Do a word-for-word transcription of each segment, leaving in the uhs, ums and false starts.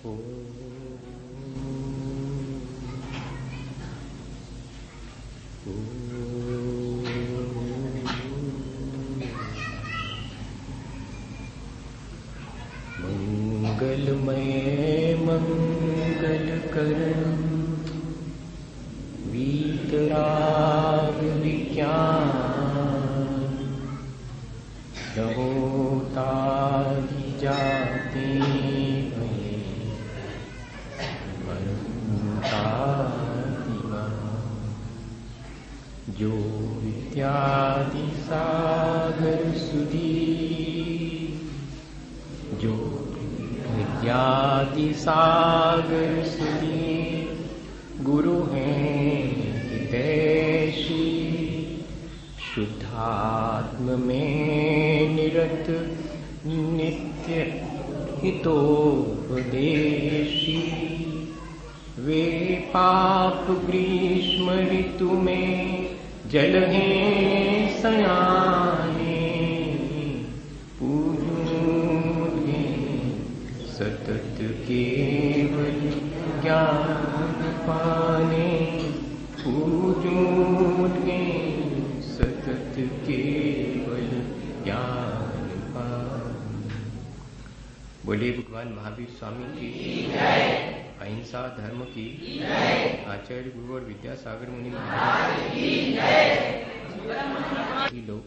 मंगलमय मंगलकरण वीतराग विज्ञान रहोतादि जाते जो विद्यादि सागर सुधी जो विद्यादि सागर सुधी गुरु हैं हितैषी शुद्धात्म में निरत नित्य हितोपदेशी वे पाप ग्रीष्म ऋतु में जल हैं सयाने पूजूंगे सतत केवल ज्ञान पाने पूजूंगे सतत केवल ज्ञान पाने। बोले भगवान महावीर स्वामी की अहिंसा धर्म की आचार्य गुरु और विद्यासागर मुनि महाराज की लोग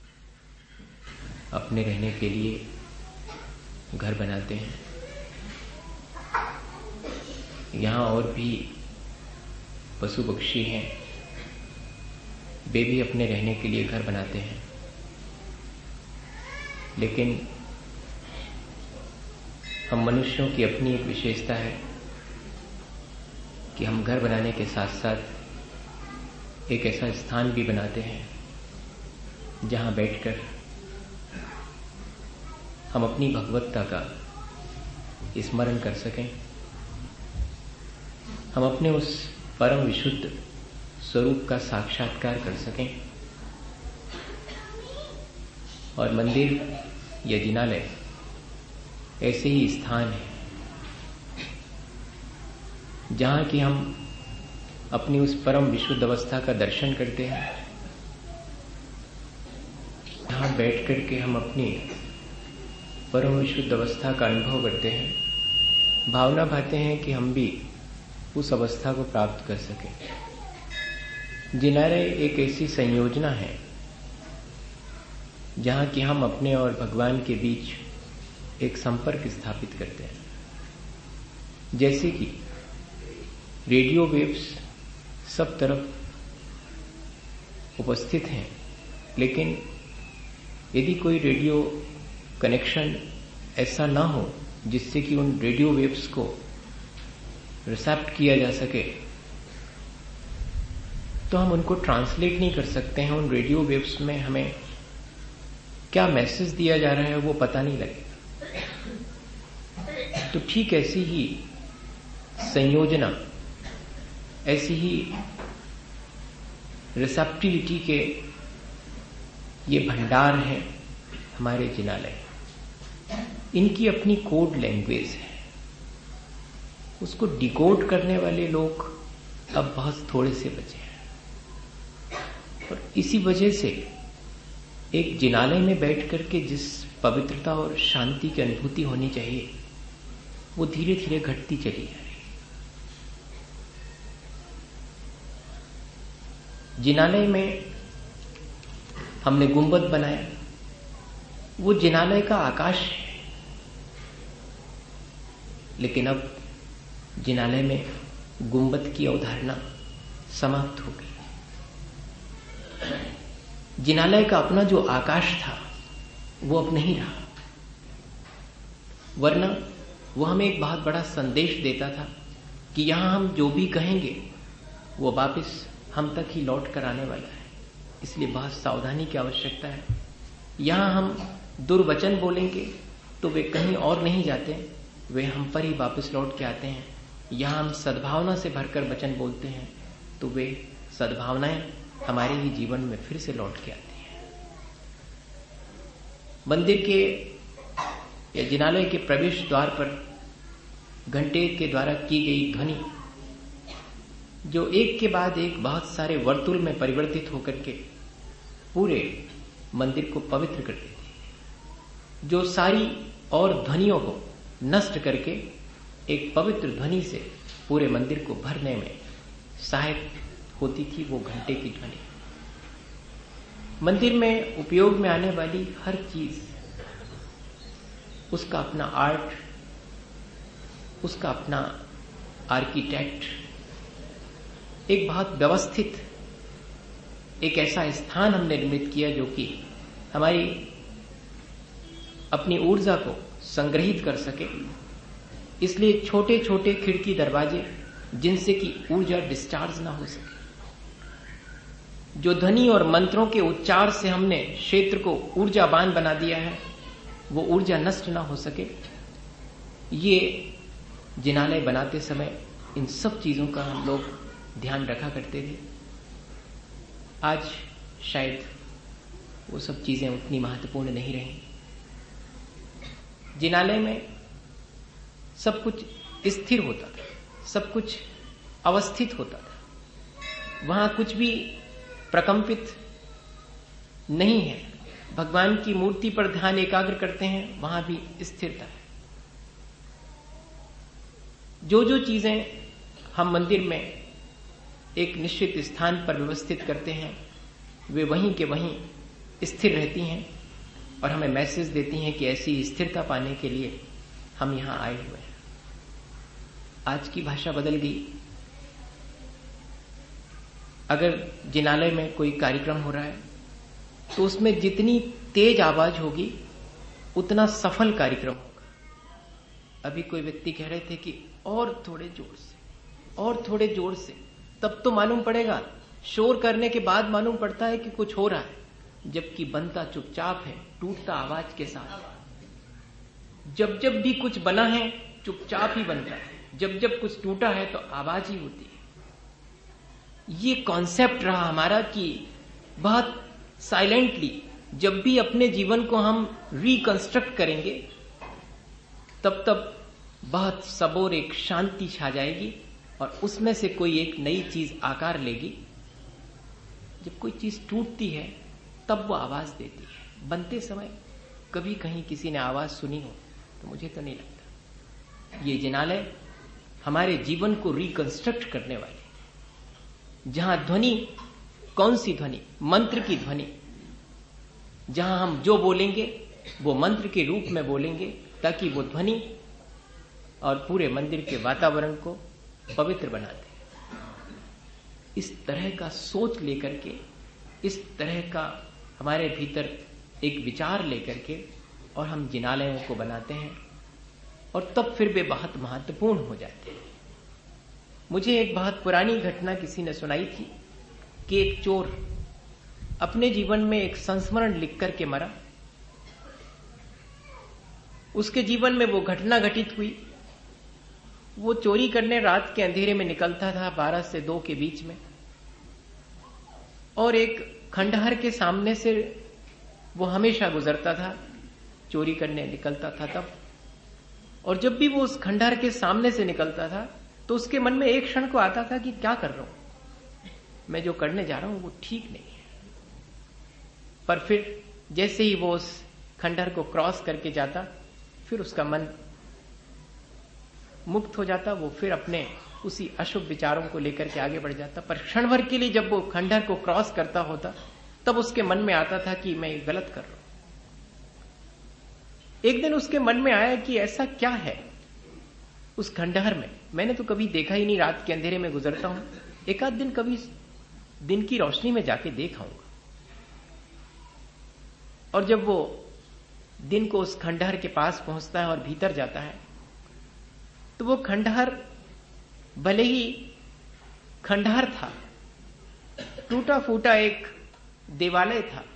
अपने रहने के लिए घर बनाते हैं। यहाँ और भी पशु पक्षी हैं, वे भी अपने रहने के लिए घर बनाते हैं। लेकिन हम मनुष्यों की अपनी एक विशेषता है कि हम घर बनाने के साथ साथ एक ऐसा स्थान भी बनाते हैं जहां बैठकर हम अपनी भगवत्ता का स्मरण कर सकें, हम अपने उस परम विशुद्ध स्वरूप का साक्षात्कार कर सकें। और मंदिर या जिनालय ऐसे ही स्थान है जहां कि हम अपनी उस परम विशुद्ध अवस्था का दर्शन करते हैं, जहां बैठ करके हम अपनी परम विशुद्ध अवस्था का अनुभव करते हैं, भावना भाते हैं कि हम भी उस अवस्था को प्राप्त कर सकें। जिनालय एक ऐसी संयोजना है जहां कि हम अपने और भगवान के बीच एक संपर्क स्थापित करते हैं। जैसे कि रेडियो वेव्स सब तरफ उपस्थित हैं, लेकिन यदि कोई रेडियो कनेक्शन ऐसा ना हो जिससे कि उन रेडियो वेव्स को रिसेप्ट किया जा सके, तो हम उनको ट्रांसलेट नहीं कर सकते हैं। उन रेडियो वेव्स में हमें क्या मैसेज दिया जा रहा है वो पता नहीं लगेगा। तो ठीक ऐसी ही संयोजना, ऐसी ही रिसेप्टिविटी के ये भंडार है हमारे जिनालय। इनकी अपनी कोड लैंग्वेज है, उसको डिकोड करने वाले लोग अब बहुत थोड़े से बचे हैं। और इसी वजह से एक जिनालय में बैठ करके जिस पवित्रता और शांति की अनुभूति होनी चाहिए वो धीरे धीरे घटती चली जा रही। जिनालय में हमने गुंबद बनाया, वो जिनालय का आकाश है। लेकिन अब जिनालय में गुंबद की अवधारणा समाप्त हो गई। जिनालय का अपना जो आकाश था वो अब नहीं रहा, वरना वो हमें एक बहुत बड़ा संदेश देता था कि यहां हम जो भी कहेंगे वो वापस हम तक ही लौट कर आने वाला है। इसलिए बहुत सावधानी की आवश्यकता है। यहां हम दुर्वचन बोलेंगे तो वे कहीं और नहीं जाते, वे हम पर ही वापस लौट के आते हैं। यहां हम सद्भावना से भरकर वचन बोलते हैं तो वे सद्भावनाएं हमारे ही जीवन में फिर से लौट के आती हैं। मंदिर के या जिनालय के प्रवेश द्वार पर घंटे के द्वारा की गई ध्वनि जो एक के बाद एक बहुत सारे वर्तुल में परिवर्तित होकर के पूरे मंदिर को पवित्र कर देती है, जो सारी और ध्वनियों को नष्ट करके एक पवित्र ध्वनि से पूरे मंदिर को भरने में सहायक होती थी, वो घंटे की ध्वनि। मंदिर में उपयोग में आने वाली हर चीज, उसका अपना आर्ट, उसका अपना आर्किटेक्ट, एक बहुत व्यवस्थित एक ऐसा स्थान हमने निर्मित किया जो कि हमारी अपनी ऊर्जा को संग्रहित कर सके। इसलिए छोटे छोटे खिड़की दरवाजे जिनसे कि ऊर्जा डिस्चार्ज ना हो सके, जो ध्वनि और मंत्रों के उच्चार से हमने क्षेत्र को ऊर्जावान बना दिया है, वो ऊर्जा नष्ट ना हो सके। ये जिनालय बनाते समय इन सब चीजों का हम लोग ध्यान रखा करते थे। आज शायद वो सब चीजें उतनी महत्वपूर्ण नहीं रही। जिनालय में सब कुछ स्थिर होता था, सब कुछ अवस्थित होता था, वहां कुछ भी प्रकंपित नहीं है। भगवान की मूर्ति पर ध्यान एकाग्र करते हैं, वहां भी स्थिरता है। जो जो चीजें हम मंदिर में एक निश्चित स्थान पर व्यवस्थित करते हैं, वे वहीं के वहीं स्थिर रहती हैं और हमें मैसेज देती हैं कि ऐसी स्थिरता पाने के लिए हम यहां आए हुए हैं। आज की भाषा बदल गई। अगर जिनालय में कोई कार्यक्रम हो रहा है तो उसमें जितनी तेज आवाज होगी उतना सफल कार्यक्रम होगा। अभी कोई व्यक्ति कह रहे थे कि और थोड़े जोर से, और थोड़े जोर से, तब तो मालूम पड़ेगा। शोर करने के बाद मालूम पड़ता है कि कुछ हो रहा है, जबकि बनता चुपचाप है, टूटता आवाज के साथ। जब जब भी कुछ बना है चुपचाप ही बनता है, जब जब कुछ टूटा है तो आवाज ही होती है। ये कॉन्सेप्ट रहा हमारा कि बहुत साइलेंटली जब भी अपने जीवन को हम रिकंस्ट्रक्ट करेंगे, तब तब बहुत सबोर एक शांति छा जाएगी और उसमें से कोई एक नई चीज आकार लेगी। जब कोई चीज टूटती है तब वो आवाज देती है। बनते समय कभी कहीं किसी ने आवाज सुनी हो तो मुझे तो नहीं लगता। ये जिनालय हमारे जीवन को रिकंस्ट्रक्ट करने वाले, जहां ध्वनि, कौन सी ध्वनि? मंत्र की ध्वनि। जहां हम जो बोलेंगे वो मंत्र के रूप में बोलेंगे, ताकि वो ध्वनि और पूरे मंदिर के वातावरण को पवित्र बना दे। इस तरह का सोच लेकर के, इस तरह का हमारे भीतर एक विचार लेकर के और हम जिनालयों को बनाते हैं, और तब फिर वे बहुत महत्वपूर्ण हो जाते हैं। मुझे एक बहुत पुरानी घटना किसी ने सुनाई थी कि एक चोर अपने जीवन में एक संस्मरण लिख करके मरा। उसके जीवन में वो घटना घटित हुई। वो चोरी करने रात के अंधेरे में निकलता था, बारह से दो के बीच में, और एक खंडहर के सामने से वो हमेशा गुजरता था। चोरी करने निकलता था तब, और जब भी वो उस खंडहर के सामने से निकलता था तो उसके मन में एक क्षण को आता था कि क्या कर रहा हूं मैं, जो करने जा रहा हूं वो ठीक नहीं है। पर फिर जैसे ही वो उस खंडहर को क्रॉस करके जाता, फिर उसका मन मुक्त हो जाता। वो फिर अपने उसी अशुभ विचारों को लेकर के आगे बढ़ जाता। पर क्षण भर के लिए जब वो खंडहर को क्रॉस करता होता, तब उसके मन में आता था कि मैं गलत कर रहा हूं। एक दिन उसके मन में आया कि ऐसा क्या है उस खंडहर में, मैंने तो कभी देखा ही नहीं, रात के अंधेरे में गुजरता हूं, एक आध दिन कभी दिन की रोशनी में जाके देख आऊंगा। और जब वो दिन को उस खंडहर के पास पहुंचता है और भीतर जाता है, तो वो खंडहर भले ही खंडहर था, टूटा फूटा एक देवालय था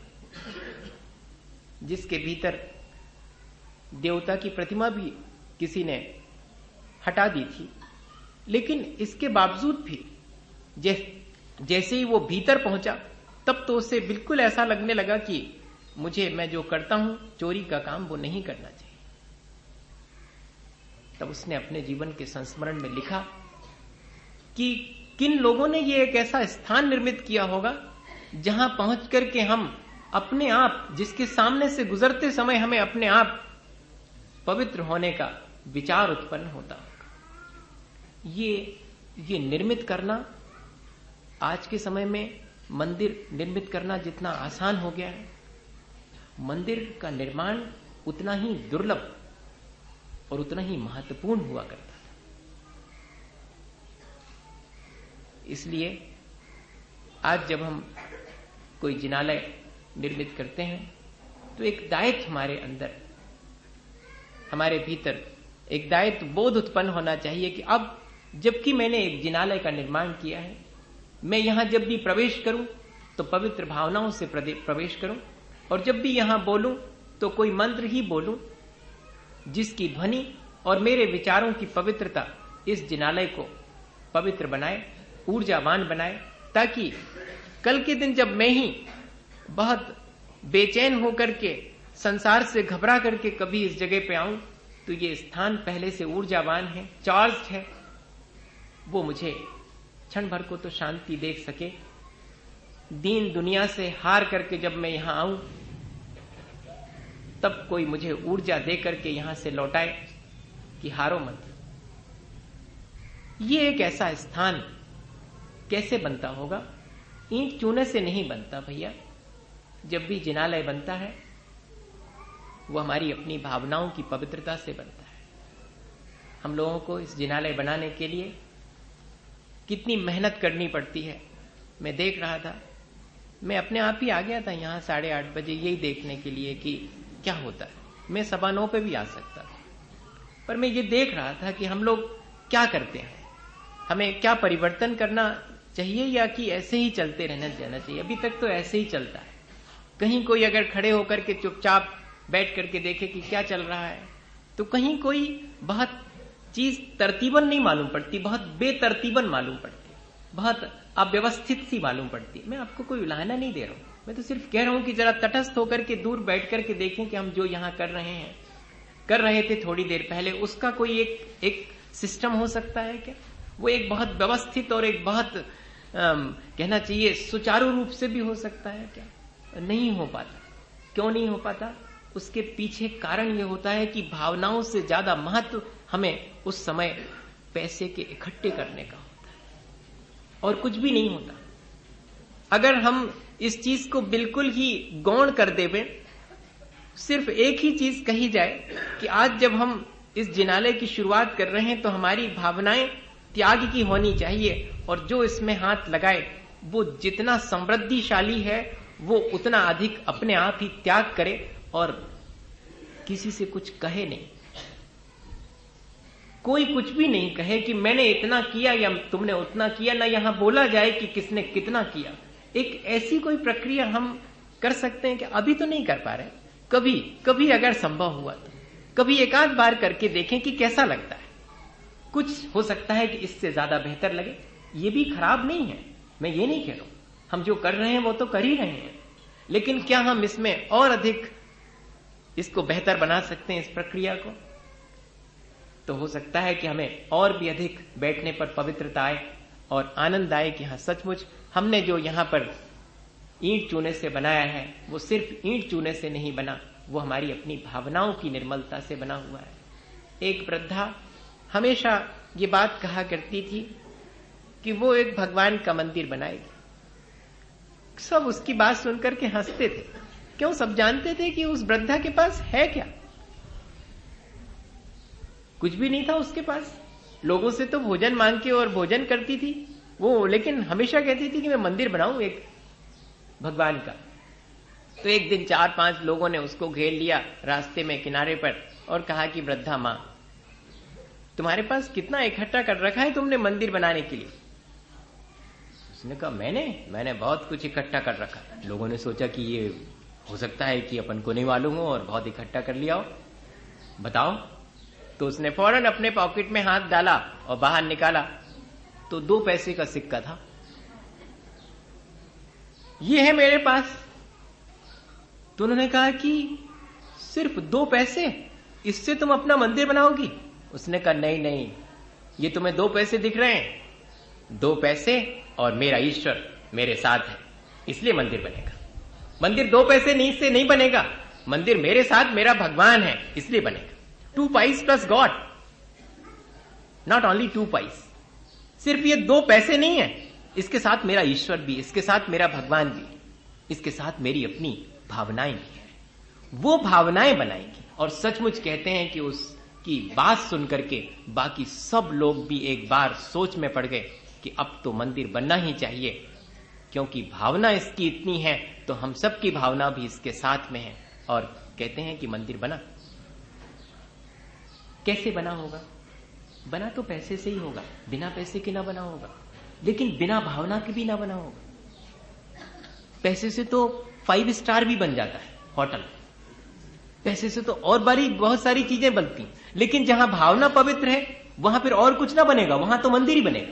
जिसके भीतर देवता की प्रतिमा भी किसी ने हटा दी थी। लेकिन इसके बावजूद भी जैसे ही वो भीतर पहुंचा, तब तो उसे बिल्कुल ऐसा लगने लगा कि मुझे, मैं जो करता हूं चोरी का काम, वो नहीं करना चाहिए। तब उसने अपने जीवन के संस्मरण में लिखा कि किन लोगों ने ये एक ऐसा स्थान निर्मित किया होगा जहां पहुंच करके हम अपने आप, जिसके सामने से गुजरते समय हमें अपने आप पवित्र होने का विचार उत्पन्न होता होगा। ये ये निर्मित करना आज के समय में मंदिर निर्मित करना जितना आसान हो गया है, मंदिर का निर्माण उतना ही दुर्लभ और उतना ही महत्वपूर्ण हुआ करता था। इसलिए आज जब हम कोई जिनालय निर्मित करते हैं तो एक दायित्व हमारे अंदर, हमारे भीतर एक दायित्व बोध उत्पन्न होना चाहिए कि अब जबकि मैंने एक जिनालय का निर्माण किया है, मैं यहां जब भी प्रवेश करूं तो पवित्र भावनाओं से प्रवेश करूं, और जब भी यहां बोलूं तो कोई मंत्र ही बोलूं जिसकी ध्वनि और मेरे विचारों की पवित्रता इस जिनालय को पवित्र बनाए, ऊर्जावान बनाए, ताकि कल के दिन जब मैं ही बहुत बेचैन होकर के संसार से घबरा करके कभी इस जगह पे आऊं तो ये स्थान पहले से ऊर्जावान है, चार्ज है, वो मुझे क्षण भर को तो शांति दे सके। दीन दुनिया से हार करके जब मैं यहां आऊं तब कोई मुझे ऊर्जा दे करके यहां से लौटाए कि हारो मत। ये एक ऐसा स्थान कैसे बनता होगा? ईंट चूने से नहीं बनता भैया। जब भी जिनालय बनता है वो हमारी अपनी भावनाओं की पवित्रता से बनता है। हम लोगों को इस जिनालय बनाने के लिए कितनी मेहनत करनी पड़ती है। मैं देख रहा था, मैं अपने आप ही आ गया था यहां साढ़े आठ बजे यही देखने के लिए कि क्या होता है। मैं सवा नौ पे भी आ सकता था, पर मैं ये देख रहा था कि हम लोग क्या करते हैं, हमें क्या परिवर्तन करना चाहिए या कि ऐसे ही चलते रहना जाना चाहिए। अभी तक तो ऐसे ही चलता है। कहीं कोई अगर खड़े होकर के चुपचाप बैठ करके देखे कि क्या चल रहा है, तो कहीं कोई बहुत चीज तरतीबन नहीं मालूम पड़ती, बहुत बेतरतीबन मालूम पड़ती, बहुत अव्यवस्थित सी मालूम पड़ती। मैं आपको कोई उलाहना नहीं दे रहा हूं, मैं तो सिर्फ कह रहा हूं कि जरा तटस्थ होकर के दूर बैठ करके देखें कि हम जो यहां कर रहे हैं, कर रहे थे थोड़ी देर पहले, उसका कोई एक एक सिस्टम हो सकता है क्या? वो एक बहुत व्यवस्थित और एक बहुत आम, कहना चाहिए सुचारू रूप से भी हो सकता है क्या? नहीं हो पाता। क्यों नहीं हो पाता? उसके पीछे कारण ये होता है कि भावनाओं से ज्यादा महत्व हमें उस समय पैसे के इकट्ठे करने का होता है और कुछ भी नहीं होता। अगर हम इस चीज को बिल्कुल ही गौण कर देवें, सिर्फ एक ही चीज कही जाए कि आज जब हम इस जिनालय की शुरुआत कर रहे हैं तो हमारी भावनाएं त्याग की होनी चाहिए, और जो इसमें हाथ लगाए वो जितना समृद्धिशाली है वो उतना अधिक अपने आप ही त्याग करे और किसी से कुछ कहे नहीं। कोई कुछ भी नहीं कहे कि मैंने इतना किया या तुमने उतना किया, ना यहां बोला जाए कि किसने कितना किया। एक ऐसी कोई प्रक्रिया हम कर सकते हैं कि अभी तो नहीं कर पा रहे, कभी कभी अगर संभव हुआ तो कभी एक आध बार करके देखें कि कैसा लगता है। कुछ हो सकता है कि इससे ज्यादा बेहतर लगे, ये भी खराब नहीं है, मैं ये नहीं कह रहा हूं। हम जो कर रहे हैं वो तो कर ही रहे हैं, लेकिन क्या हम इसमें और अधिक इसको बेहतर बना सकते हैं इस प्रक्रिया को? तो हो सकता है कि हमें और भी अधिक बैठने पर पवित्रता आए और आनंद आए कि हाँ सचमुच हमने जो यहां पर ईंट चूने से बनाया है वो सिर्फ ईंट चूने से नहीं बना, वो हमारी अपनी भावनाओं की निर्मलता से बना हुआ है। एक वृद्धा हमेशा ये बात कहा करती थी कि वो एक भगवान का मंदिर बनाएगी। सब उसकी बात सुनकर के हंसते थे। क्यों? सब जानते थे कि उस वृद्धा के पास है क्या? कुछ भी नहीं था उसके पास। लोगों से तो भोजन मांग के और भोजन करती थी वो, लेकिन हमेशा कहती थी कि मैं मंदिर बनाऊं एक भगवान का। तो एक दिन चार पांच लोगों ने उसको घेर लिया रास्ते में किनारे पर और कहा कि वृद्धा मां, तुम्हारे पास कितना इकट्ठा कर रखा है तुमने मंदिर बनाने के लिए? उसने कहा मैंने मैंने बहुत कुछ इकट्ठा कर रखा। लोगों ने सोचा कि ये हो सकता है कि अपन को नहीं मालूम हो और बहुत इकट्ठा कर लिया हो, बताओ। तो उसने फौरन अपने पॉकेट में हाथ डाला और बाहर निकाला तो दो पैसे का सिक्का था। ये है मेरे पास। तो उन्होंने कहा कि सिर्फ दो पैसे, इससे तुम अपना मंदिर बनाओगी? उसने कहा नहीं नहीं, ये तुम्हें दो पैसे दिख रहे हैं, दो पैसे और मेरा ईश्वर मेरे साथ है, इसलिए मंदिर बनेगा। मंदिर दो पैसे नहीं से नहीं बनेगा, मंदिर मेरे साथ मेरा भगवान है इसलिए बनेगा। Two pies plus God, not only two pies. सिर्फ ये दो पैसे नहीं है, इसके साथ मेरा ईश्वर भी, इसके साथ मेरा भगवान भी, इसके साथ मेरी अपनी भावनाएं भी है। वो भावनाएं बनाएंगी। और सचमुच कहते हैं कि उसकी बात सुनकर के बाकी सब लोग भी एक बार सोच में पड़ गए कि अब तो मंदिर बनना ही चाहिए, क्योंकि भावना इसकी इतनी है तो हम सब की भावना भी इसके साथ में है। और कहते हैं कि मंदिर बना। कैसे बना होगा? बना तो पैसे से ही होगा, बिना पैसे के ना बना होगा, लेकिन बिना भावना के भी ना बना होगा। पैसे से तो फाइव स्टार भी बन जाता है होटल, पैसे से तो और बारी बहुत सारी चीजें बनती, लेकिन जहां भावना पवित्र है वहां फिर और कुछ ना बनेगा, वहां तो मंदिर ही बनेगा।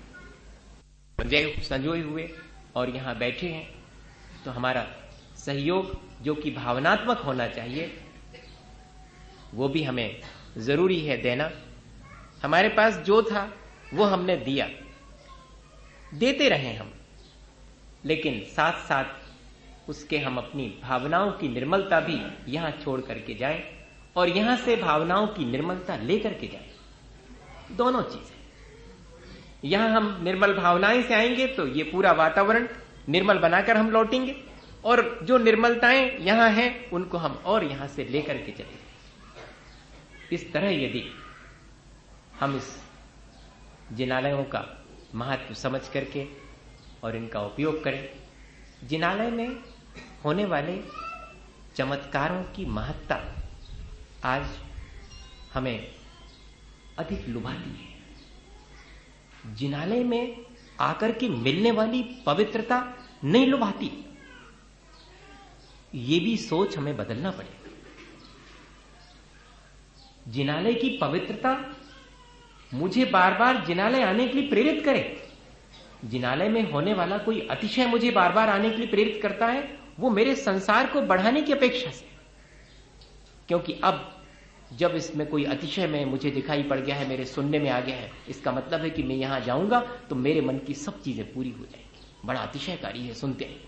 संजोए हुए और यहां बैठे हैं तो हमारा सहयोग जो कि भावनात्मक होना चाहिए वो भी हमें जरूरी है देना। हमारे पास जो था वो हमने दिया, देते रहे हम, लेकिन साथ साथ उसके हम अपनी भावनाओं की निर्मलता भी यहां छोड़ करके जाएं और यहां से भावनाओं की निर्मलता लेकर के जाएं। दोनों चीजें। यहां हम निर्मल भावनाएं से आएंगे तो ये पूरा वातावरण निर्मल बनाकर हम लौटेंगे, और जो निर्मलताएं यहां हैं उनको हम और यहां से लेकर के चलेंगे। इस तरह यदि हम इस जिनालयों का महत्व समझ करके और इनका उपयोग करें, जिनालय में होने वाले चमत्कारों की महत्ता आज हमें अधिक लुभाती है। जिनालय में आकर के मिलने वाली पवित्रता नहीं लुभाती, ये भी सोच हमें बदलना पड़ेगा। जिनालय की पवित्रता मुझे बार बार जिनालय आने के लिए प्रेरित करे। जिनालय में होने वाला कोई अतिशय मुझे बार बार आने के लिए प्रेरित करता है, वो मेरे संसार को बढ़ाने की अपेक्षा से, क्योंकि अब जब इसमें कोई अतिशय में मुझे दिखाई पड़ गया है, मेरे सुनने में आ गया है, इसका मतलब है कि मैं यहां जाऊंगा तो मेरे मन की सब चीजें पूरी हो जाएंगी। बड़ा अतिशयकारी है, सुनते हैं।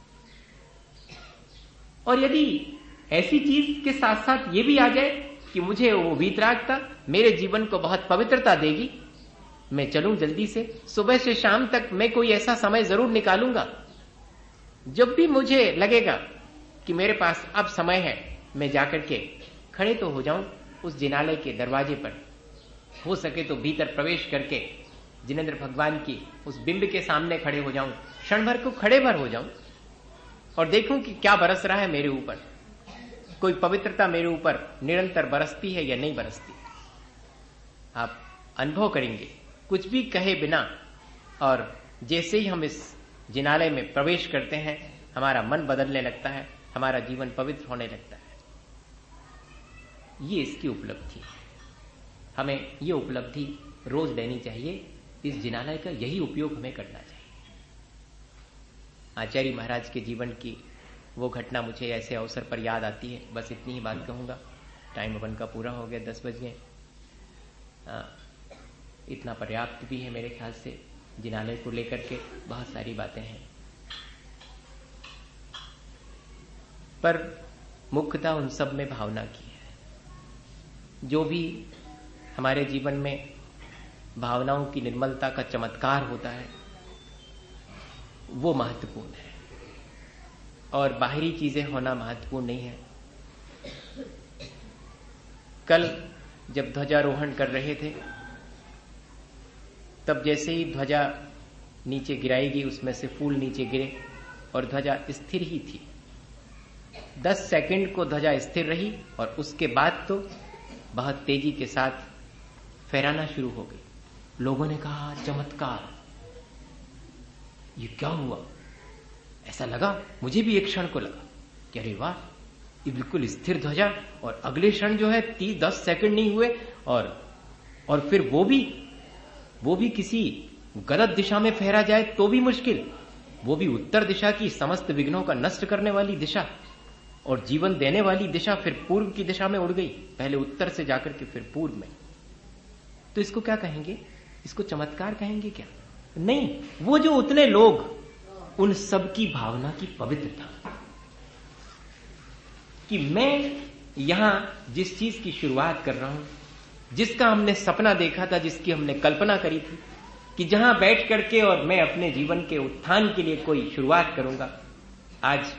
और यदि ऐसी चीज के साथ साथ ये भी आ जाए कि मुझे वो वीतरागता मेरे जीवन को बहुत पवित्रता देगी, मैं चलूं जल्दी से, सुबह से शाम तक मैं कोई ऐसा समय जरूर निकालूंगा जब भी मुझे लगेगा कि मेरे पास अब समय है, मैं जाकर के खड़े तो हो जाऊं उस जिनालय के दरवाजे पर, हो सके तो भीतर प्रवेश करके जिनेंद्र भगवान की उस बिंब के सामने खड़े हो जाऊं, क्षण भर को खड़े भर हो जाऊं और देखूं कि क्या बरस रहा है मेरे ऊपर, कोई पवित्रता मेरे ऊपर निरंतर बरसती है या नहीं बरसती। आप अनुभव करेंगे कुछ भी कहे बिना, और जैसे ही हम इस जिनालय में प्रवेश करते हैं हमारा मन बदलने लगता है, हमारा जीवन पवित्र होने लगता है। ये इसकी उपलब्धि है। हमें ये उपलब्धि रोज लेनी चाहिए। इस जिनालय का यही उपयोग हमें करना चाहिए। आचार्य महाराज के जीवन की वो घटना मुझे ऐसे अवसर पर याद आती है, बस इतनी ही बात कहूंगा। टाइम अपन का पूरा हो गया, दस बज गए। इतना पर्याप्त भी है मेरे ख्याल से। जिनालय को लेकर के बहुत सारी बातें हैं, पर मुख्यतः उन सब में भावना की है। जो भी हमारे जीवन में भावनाओं की निर्मलता का चमत्कार होता है वो महत्वपूर्ण है, और बाहरी चीजें होना महत्वपूर्ण नहीं है। कल जब ध्वजारोहण कर रहे थे तब जैसे ही ध्वजा नीचे गिराई गई, उसमें से फूल नीचे गिरे और ध्वजा स्थिर ही थी। दस सेकंड को ध्वजा स्थिर रही और उसके बाद तो बहुत तेजी के साथ फहराना शुरू हो गई। लोगों ने कहा चमत्कार, ये क्या हुआ? ऐसा लगा, मुझे भी एक क्षण को लगा कि अरे वाह, ये बिल्कुल स्थिर ध्वजा, और अगले क्षण जो है तीस दस सेकंड नहीं हुए और और फिर वो भी वो भी किसी गलत दिशा में फहरा जाए तो भी मुश्किल, वो भी उत्तर दिशा की समस्त विघ्नों का नष्ट करने वाली दिशा और जीवन देने वाली दिशा, फिर पूर्व की दिशा में उड़ गई। पहले उत्तर से जाकर के फिर पूर्व में। तो इसको क्या कहेंगे? इसको चमत्कार कहेंगे क्या? नहीं, वो जो उतने लोग, उन सब की भावना की पवित्रता, कि मैं यहां जिस चीज की शुरुआत कर रहा हूं, जिसका हमने सपना देखा था, जिसकी हमने कल्पना करी थी कि जहां बैठ करके और मैं अपने जीवन के उत्थान के लिए कोई शुरुआत करूंगा, आज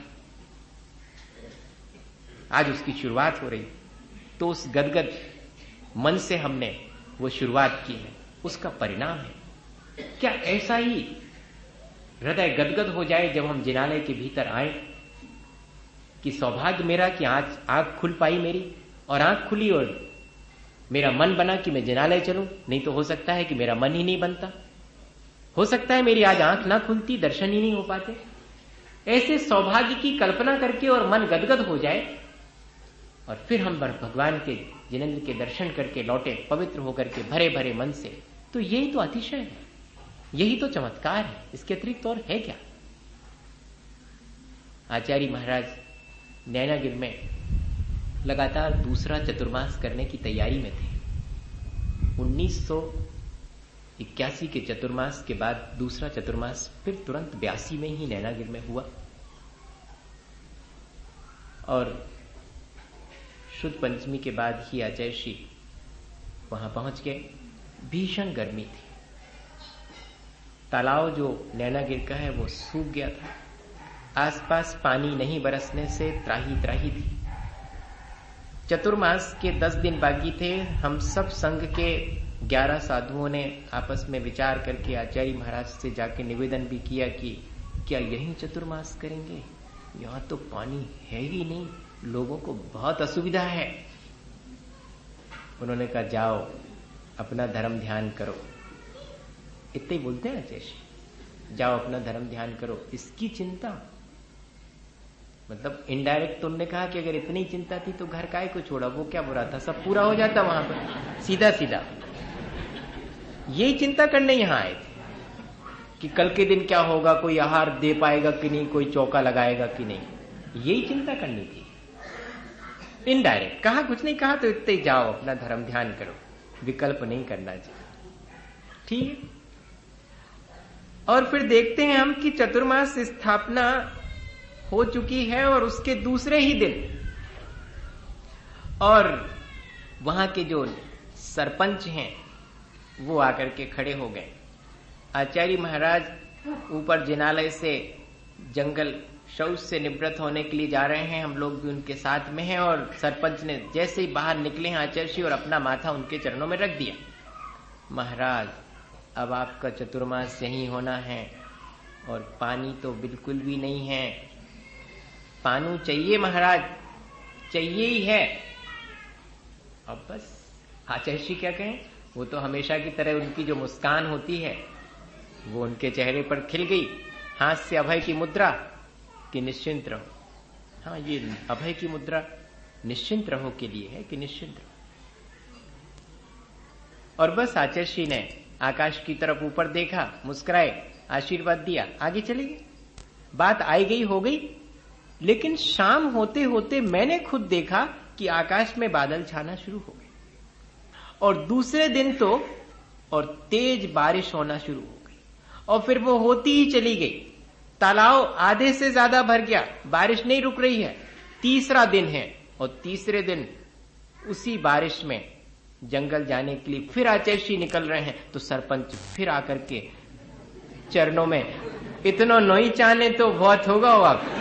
आज उसकी शुरुआत हो रही। तो उस गदगद मन से हमने वो शुरुआत की है, उसका परिणाम है। क्या ऐसा ही हृदय गदगद हो जाए जब हम जिनालय के भीतर आए कि सौभाग्य मेरा कि आज आंख खुल पाई मेरी, और आंख खुली और मेरा मन बना कि मैं जिनालय चलूं। नहीं तो हो सकता है कि मेरा मन ही नहीं बनता, हो सकता है मेरी आज आंख ना खुलती, दर्शन ही नहीं हो पाते। ऐसे सौभाग्य की कल्पना करके और मन गदगद हो जाए, और फिर हम भगवान के जिनेंद्र के दर्शन करके लौटे पवित्र होकर के भरे भरे मन से, तो यही तो अतिशय है, यही तो चमत्कार है। इसके अतिरिक्त और है क्या? आचार्य महाराज नैनागिर में लगातार दूसरा चतुर्मास करने की तैयारी में थे। उन्नीस सौ इक्यासी के चतुर्मास के बाद दूसरा चतुर्मास फिर तुरंत बयासी में ही नैनागिर में हुआ, और शुद्ध पंचमी के बाद ही आचार्य श्री वहां पहुंच गए। भीषण गर्मी थी, तालाब जो नैनागिर का है वो सूख गया था, आसपास पानी नहीं बरसने से त्राही त्राही थी। चतुर्मास के दस दिन बाकी थे। हम सब संघ के ग्यारह साधुओं ने आपस में विचार करके आचार्य महाराज से जाके निवेदन भी किया कि क्या यही चतुर्मास करेंगे? यहाँ तो पानी है ही नहीं, लोगों को बहुत असुविधा है। उन्होंने कहा जाओ अपना धर्म ध्यान करो, इतने ही बोलते हैं आचार्य, जाओ अपना धर्म ध्यान करो। इसकी चिंता, मतलब इनडायरेक्ट तो उन्होंने कहा कि अगर इतनी चिंता थी तो घर काय को छोड़ा, वो क्या बुरा था, सब पूरा हो जाता वहां पर, सीधा सीधा। यही चिंता करने यहां आए थे कि कल के दिन क्या होगा, कोई आहार दे पाएगा कि नहीं, कोई चौका लगाएगा कि नहीं, यही चिंता करनी थी। इनडायरेक्ट कहा, कुछ नहीं कहा, तो इतने ही जाओ अपना धर्म ध्यान करो, विकल्प नहीं करना चाहिए। ठीक है। और फिर देखते हैं हम कि चतुर्मास स्थापना हो चुकी है, और उसके दूसरे ही दिन और वहां के जो सरपंच हैं वो आकर के खड़े हो गए। आचार्य महाराज ऊपर जिनालय से जंगल शौच से निवृत्त होने के लिए जा रहे हैं, हम लोग भी उनके साथ में हैं, और सरपंच ने जैसे ही बाहर निकले हैं आचार्य और अपना माथा उनके चरणों में रख दिया। महाराज अब आपका चतुर्मास यही होना है, और पानी तो बिल्कुल भी नहीं है, पानी चाहिए महाराज, चाहिए ही है। अब बस आचार्य क्या कहें, वो तो हमेशा की तरह उनकी जो मुस्कान होती है वो उनके चेहरे पर खिल गई, हाथ से अभय की मुद्रा कि निश्चिंत रहो। हाँ, ये अभय की मुद्रा निश्चिंत रहो के लिए है कि निश्चिंत रहो। और बस आचार्य ने आकाश की तरफ ऊपर देखा, मुस्कुराए, आशीर्वाद दिया, आगे चले गए। बात आई गई हो गई। लेकिन शाम होते होते मैंने खुद देखा कि आकाश में बादल छाना शुरू हो गए, और दूसरे दिन तो और तेज बारिश होना शुरू हो गई, और फिर वो होती ही चली गई। तालाब आधे से ज्यादा भर गया, बारिश नहीं रुक रही है। तीसरा दिन है, और तीसरे दिन उसी बारिश में जंगल जाने के लिए फिर आचार्य निकल रहे हैं, तो सरपंच फिर आकर के चरणों में, इतना नहीं चाहने तो बहुत होगा हो आप।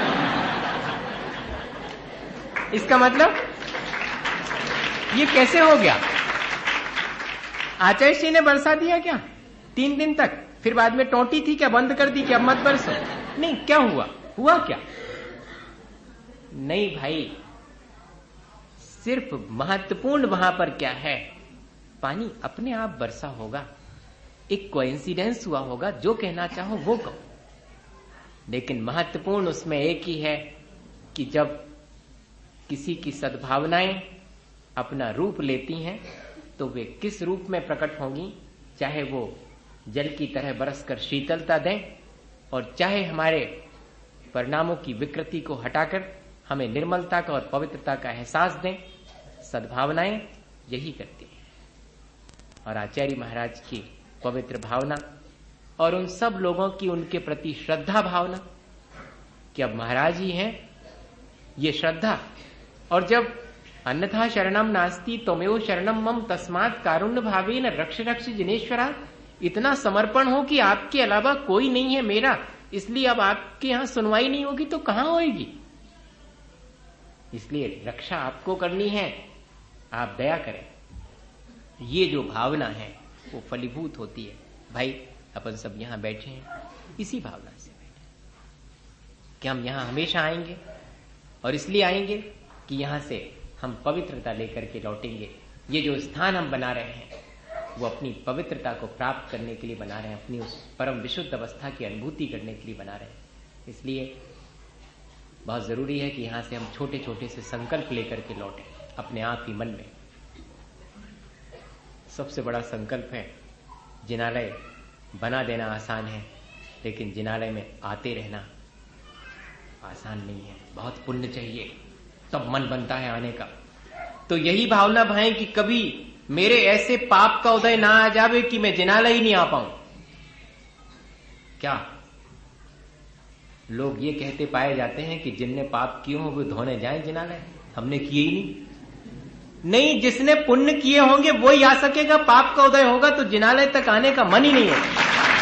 इसका मतलब ये कैसे हो गया? आचार्य जी ने बरसा दिया क्या तीन दिन तक? फिर बाद में टोटी थी क्या, बंद कर दी कि अब मत बरसो? नहीं, क्या हुआ? हुआ क्या? नहीं भाई, सिर्फ महत्वपूर्ण वहां पर क्या है, पानी अपने आप बरसा होगा, एक कोइंसिडेंस हुआ होगा, जो कहना चाहो वो कहो। लेकिन महत्वपूर्ण उसमें एक ही है कि जब किसी की सद्भावनाएं अपना रूप लेती हैं तो वे किस रूप में प्रकट होंगी, चाहे वो जल की तरह बरसकर शीतलता दें, और चाहे हमारे परिणामों की विकृति को हटाकर हमें निर्मलता का और पवित्रता का एहसास दें। सद्भावनाएं यही करती हैं। और आचार्य महाराज की पवित्र भावना और उन सब लोगों की उनके प्रति श्रद्धा भावना कि अब महाराज ही हैं, ये श्रद्धा। और जब अन्यथा शरणम नास्ति त्वमेव शरणम मम तस्मात् कारुण्य भावेन रक्ष रक्ष जिनेश्वरा, इतना समर्पण हो कि आपके अलावा कोई नहीं है मेरा, इसलिए अब आपके यहां सुनवाई नहीं होगी तो कहां होगी, इसलिए रक्षा आपको करनी है, आप दया करें। ये जो भावना है वो फलीभूत होती है। भाई अपन सब यहां बैठे हैं इसी भावना से बैठे कि हम यहां हमेशा आएंगे, और इसलिए आएंगे कि यहां से हम पवित्रता लेकर के लौटेंगे। ये जो स्थान हम बना रहे हैं वो अपनी पवित्रता को प्राप्त करने के लिए बना रहे हैं, अपनी उस परम विशुद्ध अवस्था की अनुभूति करने के लिए बना रहे हैं। इसलिए बहुत जरूरी है कि यहां से हम छोटे छोटे से संकल्प लेकर के लौटें अपने आप ही मन में। सबसे बड़ा संकल्प है, जिनालय बना देना आसान है, लेकिन जिनालय में आते रहना आसान नहीं है, बहुत पुण्य चाहिए तब मन बनता है आने का। तो यही भावना भाई कि कभी मेरे ऐसे पाप का उदय ना आ जावे कि मैं जिनालय ही नहीं आ पाऊं। क्या लोग ये कहते पाए जाते हैं कि जिनने पाप किए हों वो धोने जाएं जिनालय, हमने किए ही नहीं। नहीं, जिसने पुण्य किए होंगे वो ही आ सकेगा, पाप का उदय होगा तो जिनालय तक आने का मन ही नहीं है।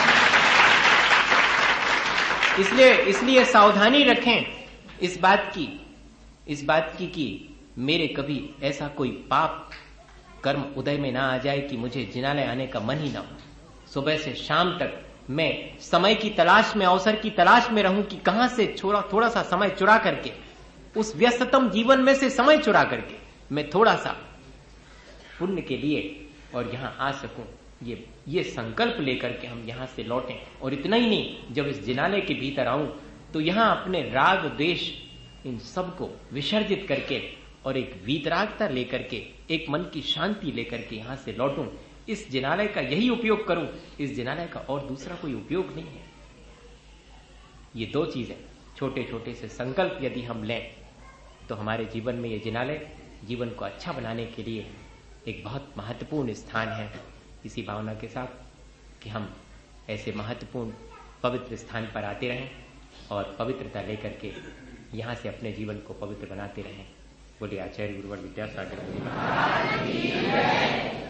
इसलिए इसलिए सावधानी रखें इस बात की इस बात की कि मेरे कभी ऐसा कोई पाप कर्म उदय में ना आ जाए कि मुझे जिनालय आने का मन ही ना हो। सुबह से शाम तक मैं समय की तलाश में, अवसर की तलाश में रहूं कि कहां से छोड़ा थोड़ा सा समय चुरा करके, उस व्यस्ततम जीवन में से समय चुरा करके मैं थोड़ा सा पुण्य के लिए और यहां आ सकूं। ये ये संकल्प लेकर के हम यहां से लौटें। और इतना ही नहीं, जब इस जिनालय के भीतर आऊं तो यहां अपने राग द्वेष इन सब को विसर्जित करके और एक वीतरागता लेकर के, एक मन की शांति लेकर के यहां से लौटूं। इस जिनालय का यही उपयोग करूं, इस जिनालय का और दूसरा कोई उपयोग नहीं है। ये दो चीजें, छोटे छोटे से संकल्प यदि हम लें तो हमारे जीवन में ये जिनालय जीवन को अच्छा बनाने के लिए एक बहुत महत्वपूर्ण स्थान है। इसी भावना के साथ कि हम ऐसे महत्वपूर्ण पवित्र स्थान पर आते रहें और पवित्रता लेकर के यहां से अपने जीवन को पवित्र बनाते रहें। बोलिए आचार्य गुरुवर विद्यासागर।